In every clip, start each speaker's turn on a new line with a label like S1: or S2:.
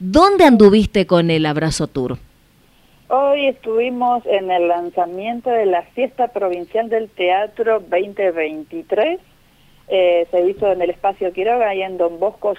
S1: ¿Dónde anduviste con el Abrazo Tour?
S2: Hoy estuvimos en el lanzamiento de la Fiesta Provincial del Teatro 2023. Se hizo en el Espacio Quiroga, ahí en Don Bosco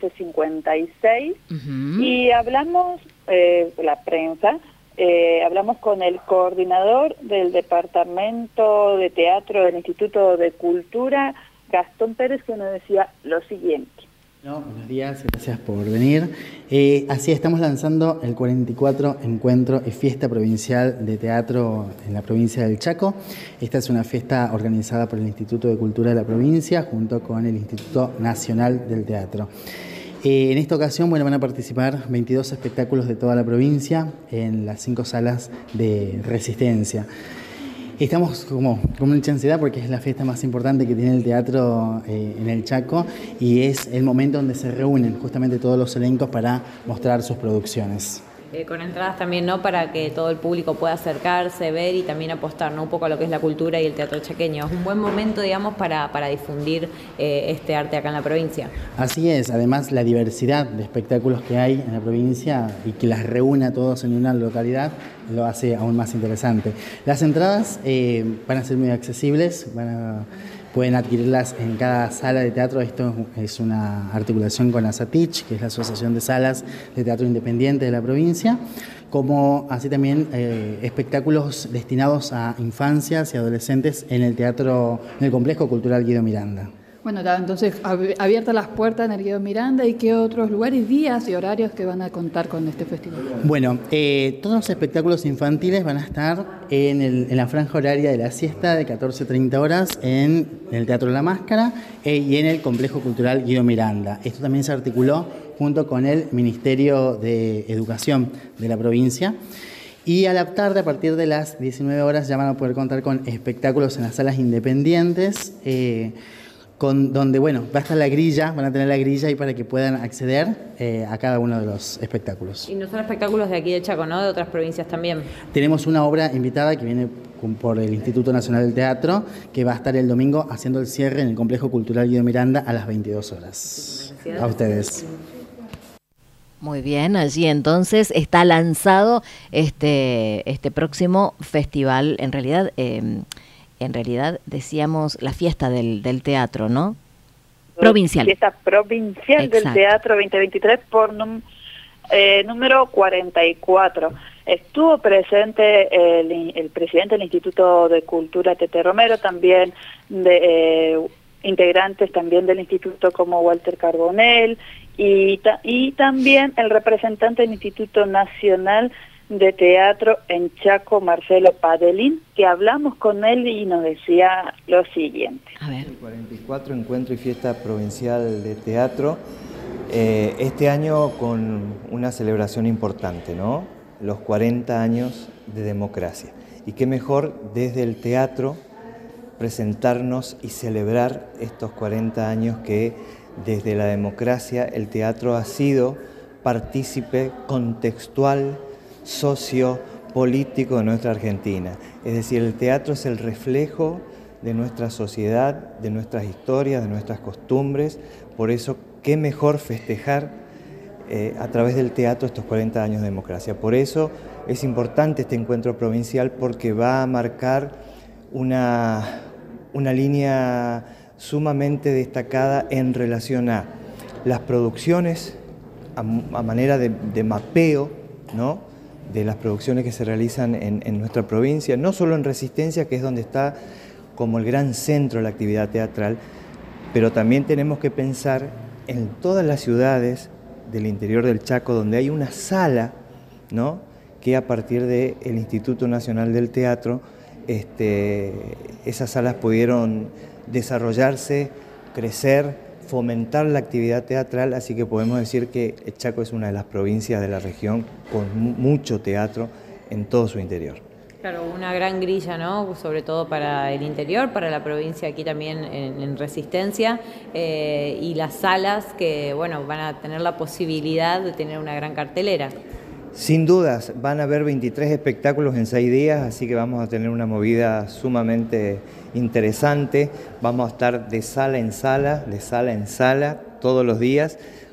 S2: 756. Y hablamos, la prensa, hablamos con el coordinador del Departamento de Teatro del Instituto de Cultura, Gastón Pérez, que nos decía lo siguiente.
S3: Buenos días, gracias por venir. Así estamos lanzando el 44 Encuentro y Fiesta Provincial de Teatro en la provincia del Chaco. Esta es una fiesta organizada por el Instituto de Cultura de la provincia junto con el Instituto Nacional del Teatro. En esta ocasión van a participar 22 espectáculos de toda la provincia en las 5 salas de Resistencia. Estamos como mucha ansiedad porque es la fiesta más importante que tiene el teatro en el Chaco y es el momento donde se reúnen justamente todos los elencos para mostrar sus producciones.
S4: Con entradas también, ¿no? Para que todo el público pueda acercarse, ver y también apostar, ¿no? Un poco a lo que es la cultura y el teatro chaqueño. Es un buen momento, digamos, para difundir este arte acá en la provincia.
S3: Así es, además la diversidad de espectáculos que hay en la provincia y que las reúne a todos en una localidad lo hace aún más interesante. Las entradas van a ser muy accesibles, pueden adquirirlas en cada sala de teatro. Esto es una articulación con ASATICH, que es la Asociación de Salas de Teatro Independiente de la provincia, como así también espectáculos destinados a infancias y adolescentes en el Complejo Cultural Guido Miranda.
S5: Bueno, entonces abiertas las puertas en el Guido Miranda, ¿y qué otros lugares, días y horarios que van a contar con este festival?
S3: Bueno, todos los espectáculos infantiles van a estar en la franja horaria de la siesta de 14:30 horas en el Teatro La Máscara y en el Complejo Cultural Guido Miranda. Esto también se articuló junto con el Ministerio de Educación de la provincia. Y a la tarde, a partir de las 19 horas, ya van a poder contar con espectáculos en las salas independientes, donde, va a estar la grilla, van a tener la grilla ahí para que puedan acceder a cada uno de los espectáculos.
S4: Y no son espectáculos de aquí de Chaco, ¿no? De otras provincias también.
S3: Tenemos una obra invitada que viene por el Instituto Nacional del Teatro, que va a estar el domingo haciendo el cierre en el Complejo Cultural Guido Miranda a las 22 horas. Gracias. A ustedes.
S1: Muy bien, allí entonces está lanzado este próximo festival, en realidad decíamos la fiesta del teatro, ¿no? Provincial.
S2: Fiesta provincial. Exacto. Del Teatro 2023 por número 44. Estuvo presente el presidente del Instituto de Cultura, Tete Romero, también integrantes también del instituto como Walter Carbonell y también el representante del Instituto Nacional de Teatro en Chaco, Marcelo Padelín, que hablamos con él y nos decía lo siguiente.
S1: A ver.
S6: El 44 Encuentro y Fiesta Provincial de Teatro, este año con una celebración importante, ¿no? Los 40 años de democracia. Y qué mejor desde el teatro presentarnos y celebrar estos 40 años que desde la democracia el teatro ha sido partícipe contextual, sociopolítico de nuestra Argentina. Es decir, el teatro es el reflejo de nuestra sociedad, de nuestras historias, de nuestras costumbres. Por eso, qué mejor festejar a través del teatro estos 40 años de democracia. Por eso es importante este encuentro provincial, porque va a marcar una línea sumamente destacada en relación a las producciones, a manera de mapeo, ¿no?, de las producciones que se realizan en nuestra provincia, no solo en Resistencia, que es donde está como el gran centro de la actividad teatral, pero también tenemos que pensar en todas las ciudades del interior del Chaco donde hay una sala, ¿no?, que a partir del Instituto Nacional del Teatro, esas salas pudieron desarrollarse, crecer, fomentar la actividad teatral, así que podemos decir que el Chaco es una de las provincias de la región con mucho teatro en todo su interior.
S4: Claro, una gran grilla, ¿no? Sobre todo para el interior, para la provincia aquí también en Resistencia, y las salas que, bueno, van a tener la posibilidad de tener una gran cartelera.
S6: Sin dudas, van a haber 23 espectáculos en 6 días, así que vamos a tener una movida sumamente interesante. Vamos a estar de sala en sala, todos los días,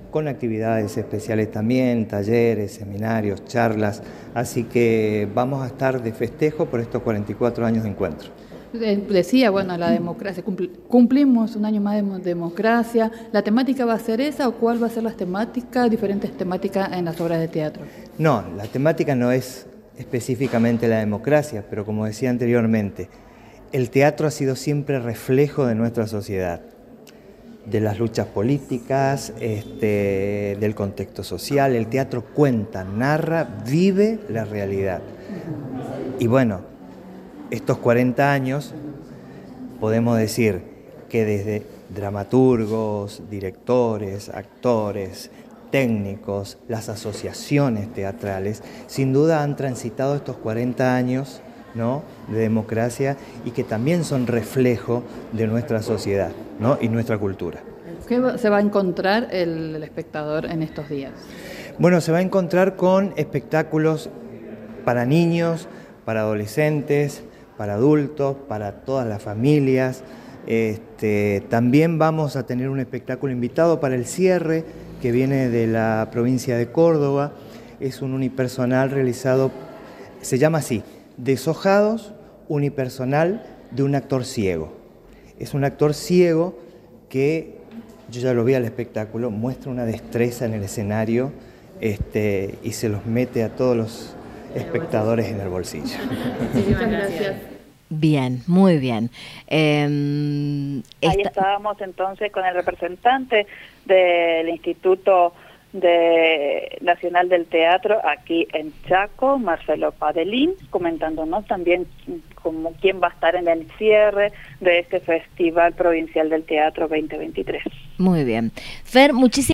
S6: con actividades especiales también, talleres, seminarios, charlas, así que vamos a estar de festejo por estos 44 años de encuentro.
S5: Decía, bueno, la democracia, cumplimos un año más de democracia. ¿La temática va a ser esa o cuál va a ser las temáticas, diferentes temáticas en las obras de teatro?
S6: No, la temática no es específicamente la democracia, pero como decía anteriormente, el teatro ha sido siempre reflejo de nuestra sociedad, de las luchas políticas, del contexto social. El teatro cuenta, narra, vive la realidad. Y bueno, estos 40 años podemos decir que desde dramaturgos, directores, actores, técnicos, las asociaciones teatrales, sin duda han transitado estos 40 años, ¿no?, de democracia, y que también son reflejo de nuestra sociedad, ¿no?, y nuestra cultura.
S5: ¿Qué se va a encontrar el espectador en estos días?
S6: Bueno, se va a encontrar con espectáculos para niños, para adolescentes, para adultos, para todas las familias. También vamos a tener un espectáculo invitado para el cierre, que viene de la provincia de Córdoba. Es un unipersonal realizado, se llama así, Deshojados, unipersonal de un actor ciego. Es un actor ciego que, yo ya lo vi al espectáculo, muestra una destreza en el escenario y se los mete a todos los espectadores en el bolsillo.
S5: Muchas gracias.
S1: Bien, muy bien.
S2: Ahí estábamos entonces con el representante del Instituto Nacional del Teatro aquí en Chaco, Marcelo Padelín, comentándonos también como quién va a estar en el cierre de este Festival Provincial del Teatro 2023.
S1: Muy bien. Fer, muchísimas